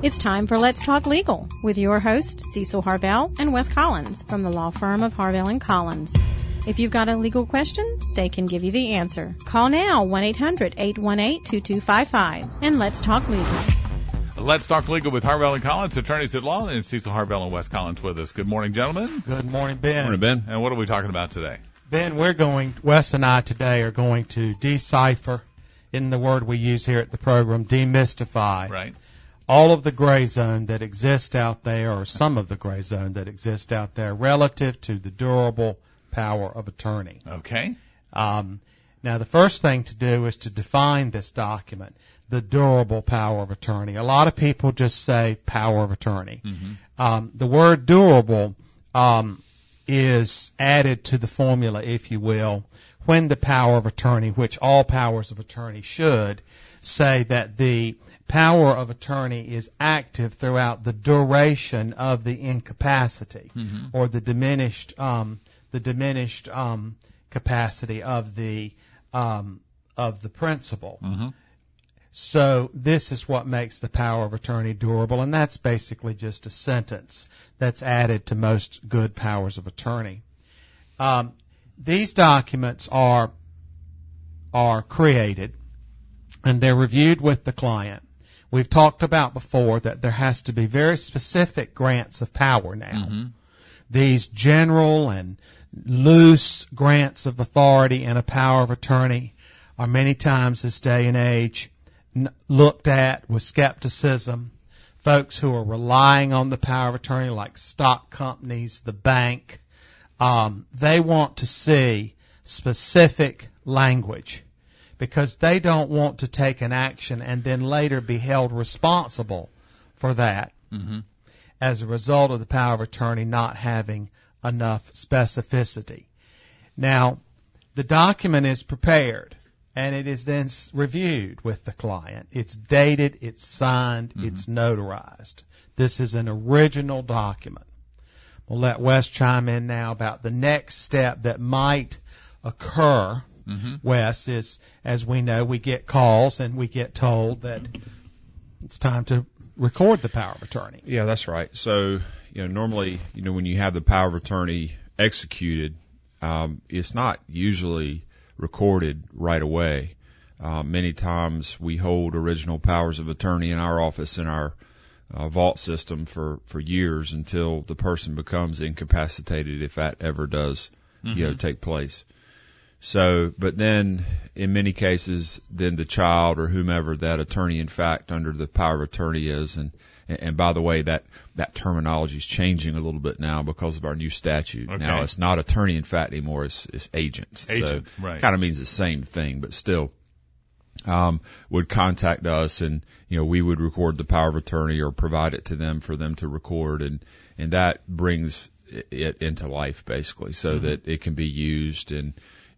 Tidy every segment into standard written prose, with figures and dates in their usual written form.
It's time for Let's Talk Legal with your hosts, Cecil Harvell and Wes Collins from the law firm of Harvell & Collins. If you've got a legal question, they can give you the answer. Call now, 1-800-818-2255, and let's talk legal. Let's talk legal with Harvell & Collins, attorneys at law, and Cecil Harvell and Wes Collins with us. Good morning, gentlemen. Good morning, Ben. Good morning, Ben. And what are we talking about today? Ben, Wes and I today are going to decipher, in the word we use here at the program, demystify. Right. All of the gray zone that exists out there, or some of the gray zone that exists out there, relative to the durable power of attorney. Okay. Now, the first thing to do is to define this document, the durable power of attorney. A lot of people just say power of attorney. Mm-hmm. The word durable is added to the formula, if you will, when the power of attorney, which all powers of attorney should, say that the power of attorney is active throughout the duration of the incapacity, mm-hmm. or the diminished capacity of the principal. Mm-hmm. So this is what makes the power of attorney durable, and that's basically just a sentence that's added to most good powers of attorney. These documents are created, and they're reviewed with the client. We've talked about before that there has to be very specific grants of power now. Mm-hmm. These general and loose grants of authority and a power of attorney are many times this day and age looked at with skepticism. Folks who are relying on the power of attorney, like stock companies, the bank, they want to see specific language because they don't want to take an action and then later be held responsible for that mm-hmm. as a result of the power of attorney not having enough specificity. Now, the document is prepared, and it is then reviewed with the client. It's dated, it's signed, mm-hmm. it's notarized. This is an original document. We'll let Wes chime in now about the next step that might occur. Mm-hmm. Wes, is, as we know, we get calls and we get told that it's time to record the power of attorney. Yeah, that's right. So, normally, when you have the power of attorney executed, it's not usually recorded right away. Many times we hold original powers of attorney in our office, in our vault system for years until the person becomes incapacitated, if that ever does, mm-hmm. Take place. So, but then in many cases, then the child or whomever that attorney in fact under the power of attorney is, and by the way, that terminology is changing a little bit now because of our new statute. Okay. Now it's not attorney in fact anymore, it's agent. Agent, so right. Kind of means the same thing, but still, would contact us and, we would record the power of attorney or provide it to them for them to record, and that brings it into life basically so mm-hmm. that it can be used and,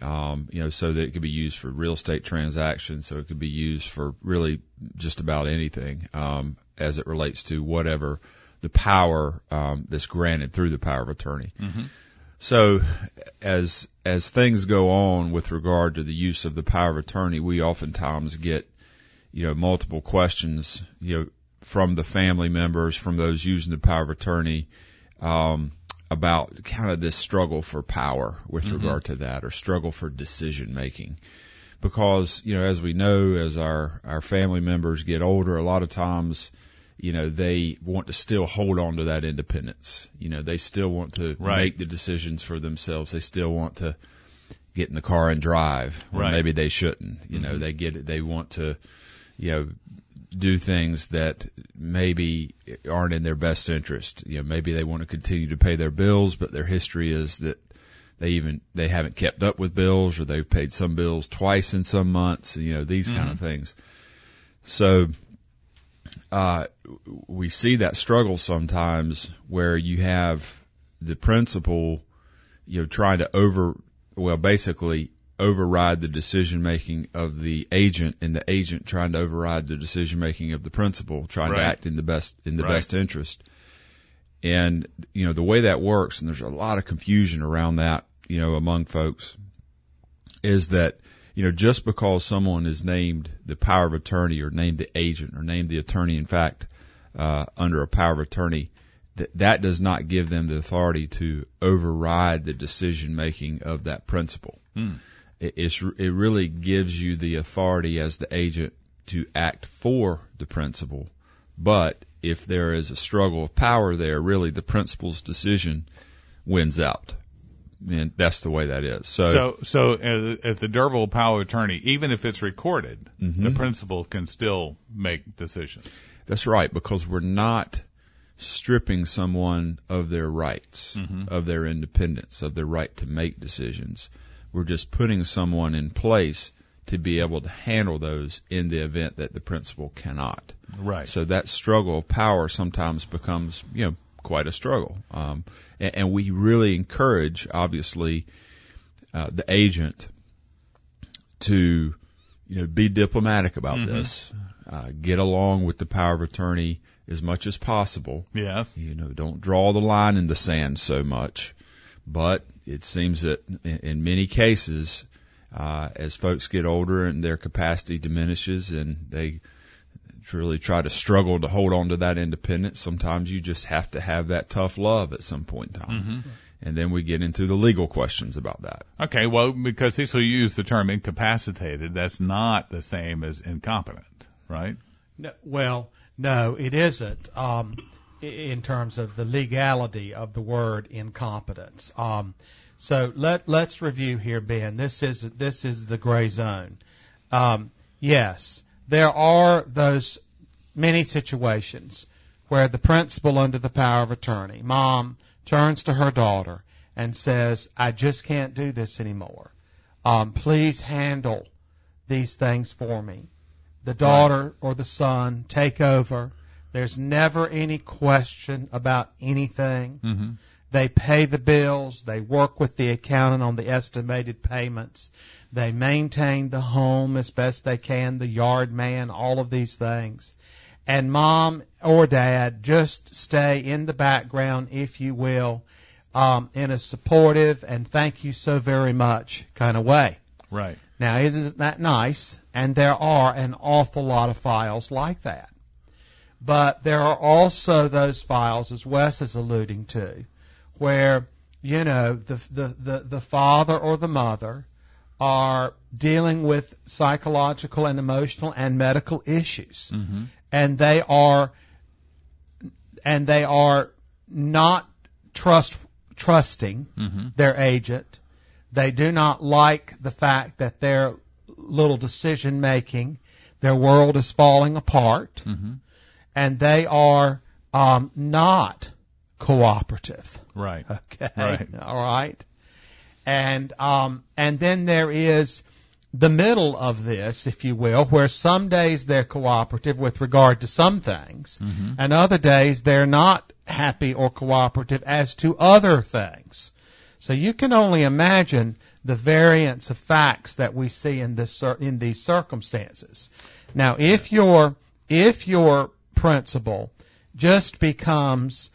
so that it can be used for real estate transactions, so it could be used for really just about anything, as it relates to whatever the power, that's granted through the power of attorney. Mm-hmm. So as things go on with regard to the use of the power of attorney, we oftentimes get, multiple questions, from the family members, from those using the power of attorney, about kind of this struggle for power with mm-hmm. regard to that, or struggle for decision making. Because, as we know, as our family members get older, a lot of times, they want to still hold on to that independence. They still want to right. make the decisions for themselves. They still want to get in the car and drive. Or right. maybe they shouldn't. Mm-hmm. They get it. They want to, do things that maybe aren't in their best interest. Maybe they want to continue to pay their bills, but their history is that they haven't kept up with bills, or they've paid some bills twice in some months, these mm-hmm. kind of things. So, we see that struggle sometimes where you have the principal, trying to basically override the decision making of the agent, and the agent trying to override the decision making of the principal, trying right. to act in the best right. best interest. And the way that works, and there's a lot of confusion around that, among folks, is that just because someone is named the power of attorney, or named the agent, or named the attorney in fact, under a power of attorney, that does not give them the authority to override the decision making of that principal. It really gives you the authority as the agent to act for the principal, but if there is a struggle of power there, really the principal's decision wins out. And that's the way that is. So at the durable power of attorney, even if it's recorded, the principal can still make decisions. That's right, because we're not stripping someone of their rights, of their independence, of their right to make decisions. We're just putting someone in place to be able to handle those in the event that the principal cannot. Right. So that struggle of power sometimes becomes, quite a struggle. And we really encourage, obviously, the agent to, be diplomatic about this, get along with the power of attorney as much as possible. Yes. Don't draw the line in the sand so much. But it seems that in many cases, as folks get older and their capacity diminishes and they really try to struggle to hold on to that independence, sometimes you just have to have that tough love at some point in time. And then we get into the legal questions about that. Okay, well, because Cecil used the term incapacitated, that's not the same as incompetent, right? No, it isn't. In terms of the legality of the word incompetence. So let's review here, Ben. This is the gray zone. Yes, there are those many situations where the principal under the power of attorney, mom, turns to her daughter and says, I just can't do this anymore. Please handle these things for me. The daughter or the son take over. There's never any question about anything. They pay the bills. They work with the accountant on the estimated payments. They maintain the home as best they can, the yard man, all of these things. And mom or dad just stay in the background, if you will, in a supportive and thank you so very much kind of way. Right. Now, isn't that nice? And there are an awful lot of files like that. But there are also those files, as Wes is alluding to, where, the father or the mother are dealing with psychological and emotional and medical issues. And they are not trusting their agent. They do not like the fact that their little decision making, their world is falling apart. And they are not cooperative. Right. Okay. Right. All right. And then there is the middle of this, if you will, where some days they're cooperative with regard to some things, and other days they're not happy or cooperative as to other things. So you can only imagine the variance of facts that we see in these circumstances. Now, if your principal just becomes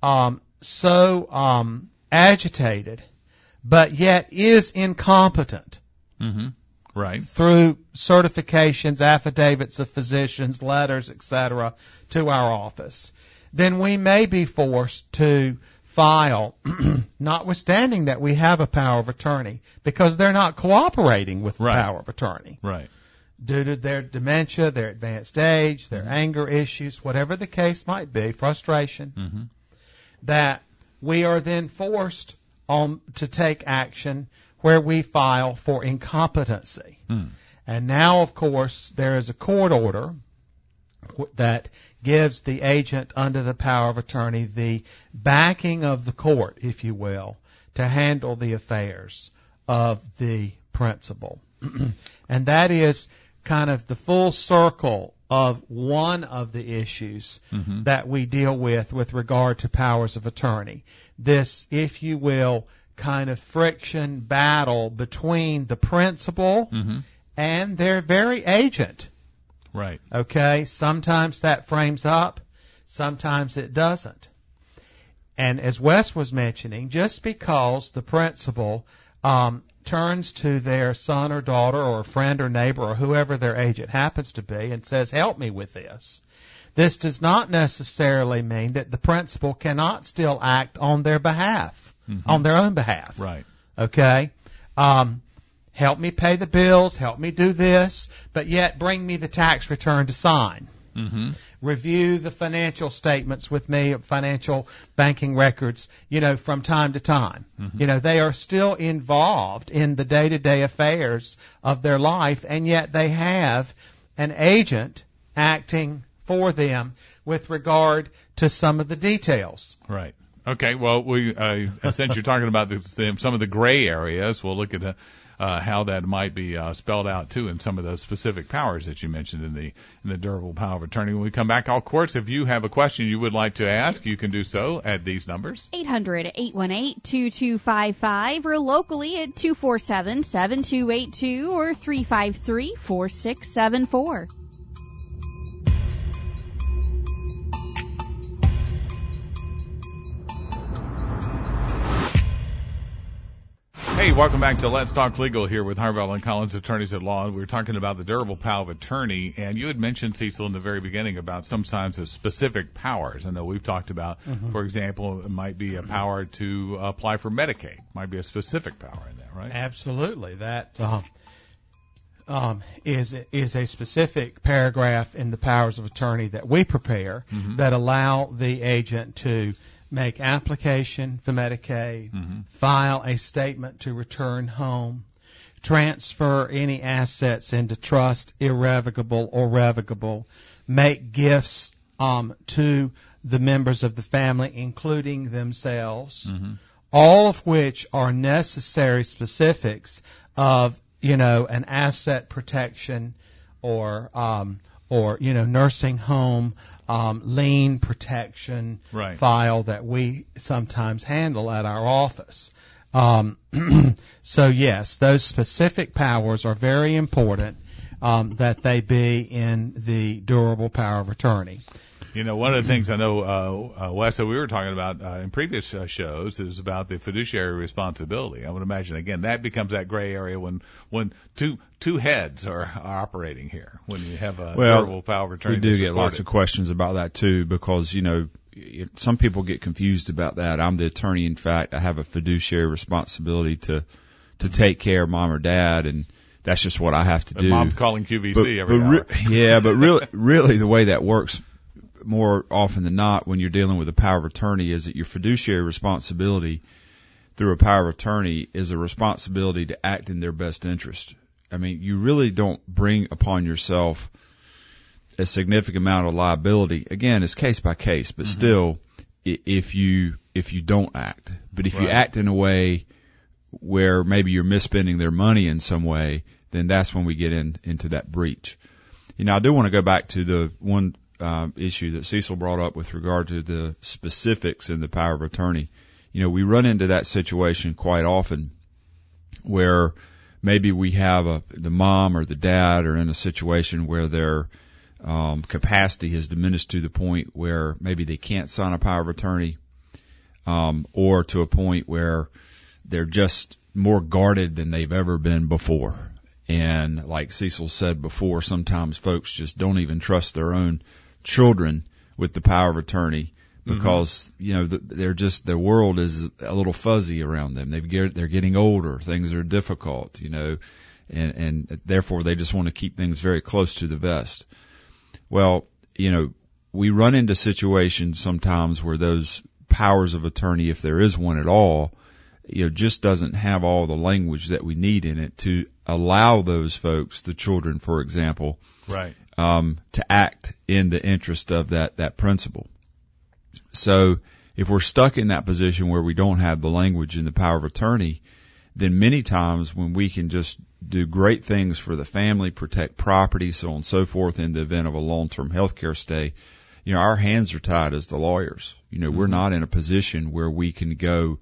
so agitated, but yet is incompetent, right, through certifications, affidavits of physicians, letters, etc., to our office, then we may be forced to file, notwithstanding that we have a power of attorney, because they're not cooperating with the power of attorney. Right. Due to their dementia, their advanced age, their anger issues, whatever the case might be, frustration, that we are then forced to take action where we file for incompetency. And now, of course, there is a court order that gives the agent under the power of attorney the backing of the court, if you will, to handle the affairs of the principal. And that is kind of the full circle of one of the issues that we deal with regard to powers of attorney. This, if you will, kind of friction battle between the principal and their very agent. Right. Okay? Sometimes that frames up, sometimes it doesn't. And as Wes was mentioning, just because the principal turns to their son or daughter or friend or neighbor or whoever their agent happens to be and says, help me with this, this does not necessarily mean that the principal cannot still act on their behalf, on their own behalf. Right. Okay? Help me pay the bills, help me do this, but yet bring me the tax return to sign. Mm-hmm. Review the financial statements with me, financial banking records, from time to time. Mm-hmm. They are still involved in the day-to-day affairs of their life, and yet they have an agent acting for them with regard to some of the details. Right. Okay. Well, since you're talking about some of the gray areas, we'll look at how that might be spelled out too in some of those specific powers that you mentioned in the durable power of attorney. When we come back, of course, if you have a question you would like to ask, you can do so at these numbers: 800-818-2255, or locally at 247-7282 or 353-4674. Hey, welcome back to Let's Talk Legal here with Harvell and Collins, attorneys at law. We're talking about the durable power of attorney, and you had mentioned, Cecil, in the very beginning about sometimes the specific powers. I know we've talked about, for example, it might be a power to apply for Medicaid. Might be a specific power in that, right? Absolutely. That is a specific paragraph in the powers of attorney that we prepare that allow the agent to make application for Medicaid, file a statement to return home, transfer any assets into trust, irrevocable or revocable, make gifts to the members of the family, including themselves, all of which are necessary specifics of, an asset protection or nursing home lien protection file that we sometimes handle at our office. So yes, those specific powers are very important that they be in the durable power of attorney. One of the things I know, Wes, that we were talking about in previous shows is about the fiduciary responsibility. I would imagine, again, that becomes that gray area when two heads are operating here, when you have a durable power of attorney. We do get lots of questions about that, too, because, some people get confused about that. I'm the attorney. In fact, I have a fiduciary responsibility to take care of mom or dad, and that's just what I have to do. Mom's calling QVC every hour. But really the way that works more often than not when you're dealing with a power of attorney is that your fiduciary responsibility through a power of attorney is a responsibility to act in their best interest. I mean, you really don't bring upon yourself a significant amount of liability. Again, it's case by case, but still, if you don't act. But if you act in a way where maybe you're misspending their money in some way, then that's when we get into that breach. I do want to go back to the one issue that Cecil brought up with regard to the specifics in the power of attorney. We run into that situation quite often where maybe we have the mom or the dad are in a situation where their capacity has diminished to the point where maybe they can't sign a power of attorney, or to a point where they're just more guarded than they've ever been before. And like Cecil said before, sometimes folks just don't even trust their own children with the power of attorney because, their world is a little fuzzy around them. They're getting older. Things are difficult, and therefore they just want to keep things very close to the vest. Well, we run into situations sometimes where those powers of attorney, if there is one at all, just doesn't have all the language that we need in it to allow those folks, the children, for example, to act in the interest of that principle. So if we're stuck in that position where we don't have the language in the power of attorney, then many times when we can just do great things for the family, protect property, so on and so forth in the event of a long-term health care stay, our hands are tied as the lawyers. We're not in a position where we can go,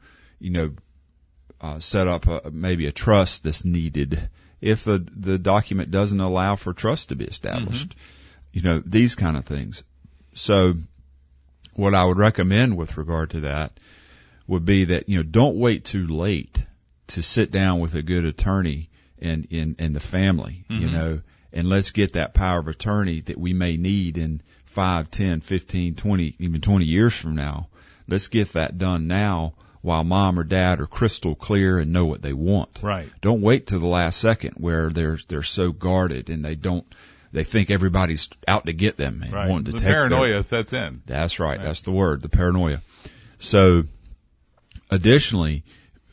set up maybe a trust that's needed if the document doesn't allow for trust to be established. These kind of things. So what I would recommend with regard to that would be that, don't wait too late to sit down with a good attorney and the family, you know, and let's get that power of attorney that we may need in 5, 10, 15, 20, even 20 years from now. Let's get that done now while mom or dad are crystal clear and know what they want. Right. Don't wait till the last second where they're so guarded and they think everybody's out to get them and wanting to the take paranoia sets in. That's right. That's the word, the paranoia. So additionally,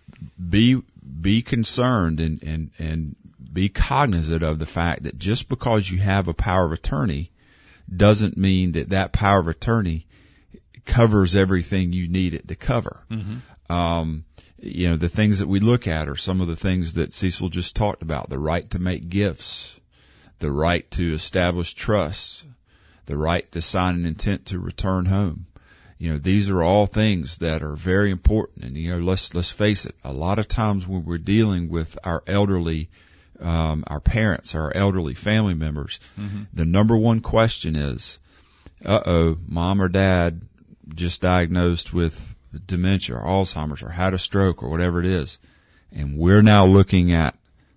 be concerned and be cognizant of the fact that just because you have a power of attorney doesn't mean that power of attorney covers everything you need it to cover. You know, the things that we look at are some of the things that Cecil just talked about: the right to make gifts, the right to establish trust, the right to sign an intent to return home. You know, these are all things that are very important. And, you know, let's face it, a lot of times when we're dealing with our elderly, our parents, our elderly family members, the number one question is, mom or dad just diagnosed with dementia or Alzheimer's or had a stroke or whatever it is. And we're now looking at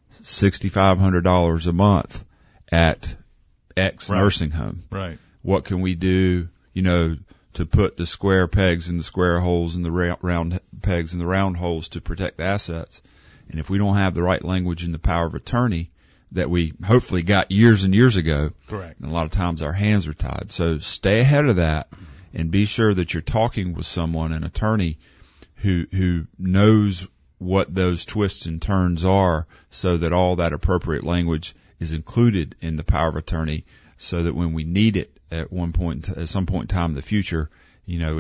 $6,500 a month at X nursing home. Right. What can we do, you know, to put the square pegs in the square holes and the round pegs in the round holes to protect the assets? And if we don't have the right language in the power of attorney that we hopefully got years and years ago, correct, and a lot of times our hands are tied. So stay ahead of that and be sure that you're talking with someone, an attorney who knows what those twists and turns are, so that all that appropriate language is included in the power of attorney, so that when we need it at some point in time in the future, you know,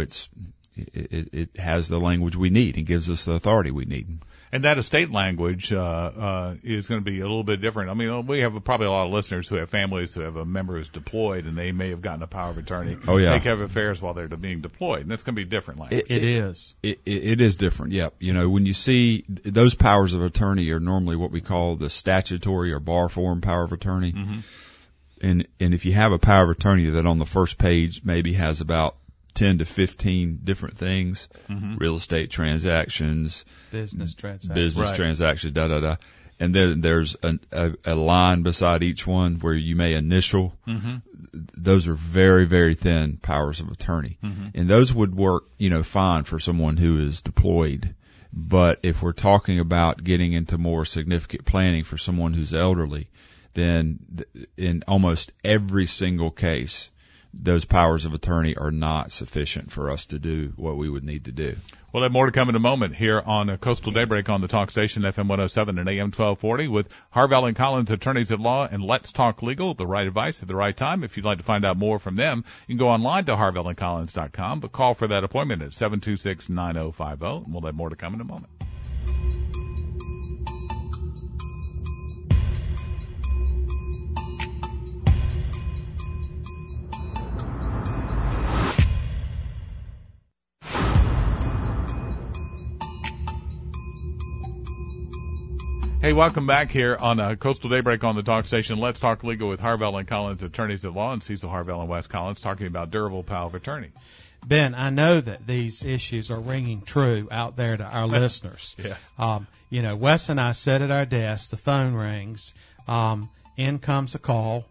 it has the language we need and gives us the authority we need. And that estate language is going to be a little bit different. I mean, we have probably a lot of listeners who have families who have a member who's deployed, and they may have gotten a power of attorney. Oh, yeah. Take care of affairs while they're being deployed, and that's going to be different language. It is. It is different, yep. You know, when you see those powers of attorney are normally what we call the statutory or bar form power of attorney. And if you have a power of attorney that on the first page maybe has about 10 to 15 different things, real estate transactions, business transactions, transactions, and then there's a line beside each one where you may initial. Those are very, very thin powers of attorney. And those would work, you know, fine for someone who is deployed. But if we're talking about getting into more significant planning for someone who's elderly, then in almost every single case, those powers of attorney are not sufficient for us to do what we would need to do. We'll have more to come in a moment here on Coastal Daybreak on the Talk Station, FM 107 and AM 1240, with Harvell and Collins, attorneys at law, and Let's Talk Legal, the right advice at the right time. If you'd like to find out more from them, you can go online to harvellandcollins.com, but call for that appointment at 726-9050, and we'll have more to come in a moment. Hey, welcome back here on Coastal Daybreak on the Talk Station. Let's Talk Legal with Harvell and Collins, attorneys at law, and Cecil Harvell and Wes Collins, talking about durable power of attorney. Ben, I know that these issues are ringing true out there to our listeners. Yes. You know, Wes and I sit at our desk, the phone rings, in comes a call.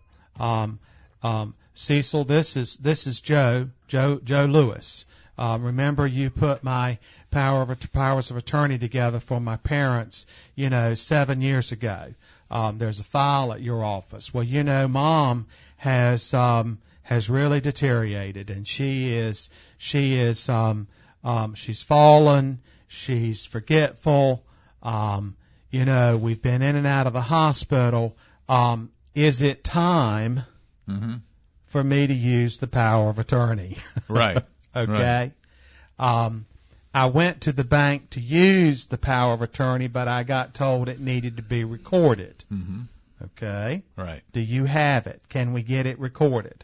Cecil, this is Joe Lewis. Remember you put my powers of attorney together for my parents, 7 years ago. There's a file at your office. Well, Mom has really deteriorated, and she's fallen. She's forgetful. We've been in and out of the hospital. Is it time for me to use the power of attorney? Right. Okay. Right. I went to the bank to use the power of attorney, but I got told it needed to be recorded. Okay. Right. Do you have it? Can we get it recorded?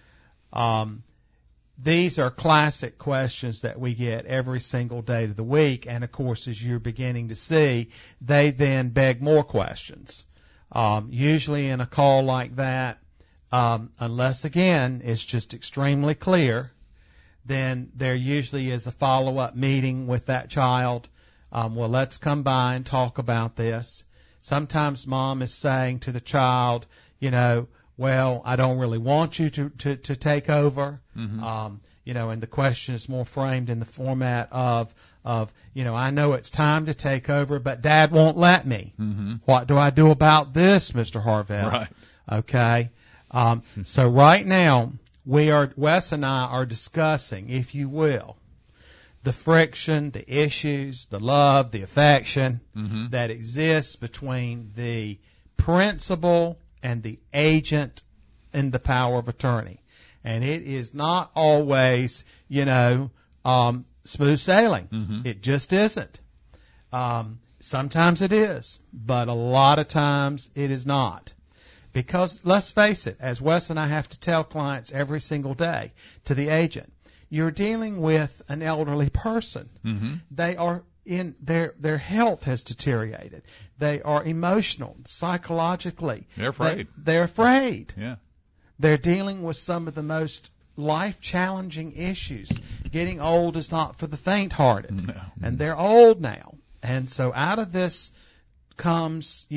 These are classic questions that we get every single day of the week, and of course, as you're beginning to see, they then beg more questions. Usually in a call like that, unless again it's just extremely clear, then there usually is a follow-up meeting with that child. Well, let's come by and talk about this. Sometimes mom is saying to the child, well, I don't really want you to take over. Mm-hmm. And the question is more framed in the format of, I know it's time to take over, but Dad won't let me. Mm-hmm. What do I do about this, Mr. Harvell? Right. Okay. So right now, Wes and I are discussing, if you will, the friction, the issues, the love, the affection mm-hmm. that exists between the principal and the agent in the power of attorney. And it is not always, smooth sailing. Mm-hmm. It just isn't. Sometimes it is, but a lot of times it is not. Because let's face it, as Wes and I have to tell clients every single day to the agent, you're dealing with an elderly person. Mm-hmm. They are in their health has deteriorated. They are emotional, psychologically. They're afraid. They're afraid. Yeah. They're dealing with some of the most life-challenging issues. Getting old is not for the faint-hearted. No. And they're old now. And so out of this comes,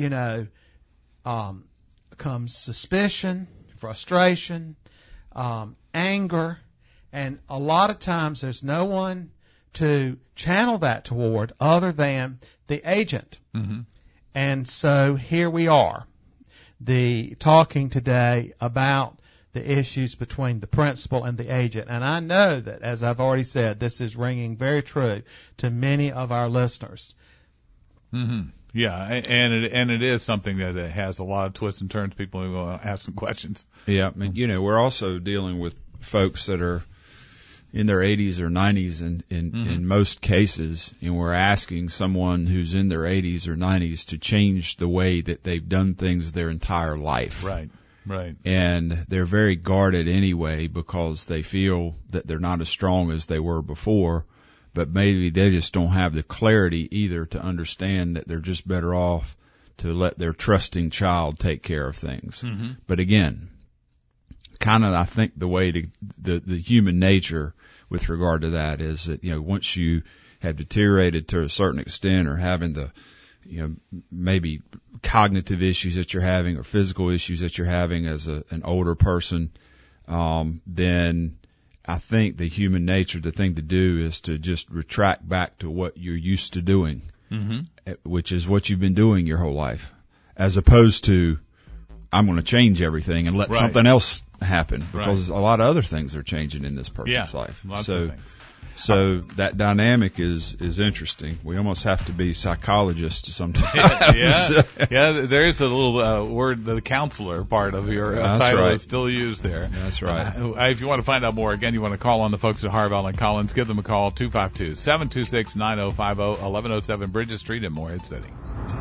comes suspicion, frustration, anger, and a lot of times there's no one to channel that toward other than the agent. Mm-hmm. And so here we are, talking today about the issues between the principal and the agent. And I know that, as I've already said, this is ringing very true to many of our listeners. Mm-hmm. Yeah, and it is something that has a lot of twists and turns. People who ask some questions. Yeah, we're also dealing with folks that are in their 80s or 90s in most cases, and we're asking someone who's in their 80s or 90s to change the way that they've done things their entire life. Right. And they're very guarded anyway because they feel that they're not as strong as they were before, but maybe they just don't have the clarity either to understand that they're just better off to let their trusting child take care of things. Mm-hmm. But again, kind of I think the way the human nature with regard to that is that, once you have deteriorated to a certain extent or having the, maybe cognitive issues that you're having or physical issues that you're having as an older person, then I think the human nature, the thing to do is to just retract back to what you're used to doing, mm-hmm. which is what you've been doing your whole life, as opposed to I'm going to change everything and let something else happen, because a lot of other things are changing in this person's life. Lots of things. So that dynamic is interesting. We almost have to be psychologists sometimes. Yeah. There is a little word, the counselor part of your title is still used there. That's right. If you want to find out more, again, you want to call on the folks at Harvell and Collins, give them a call, 252-726-9050, 1107 Bridges Street in Morehead City.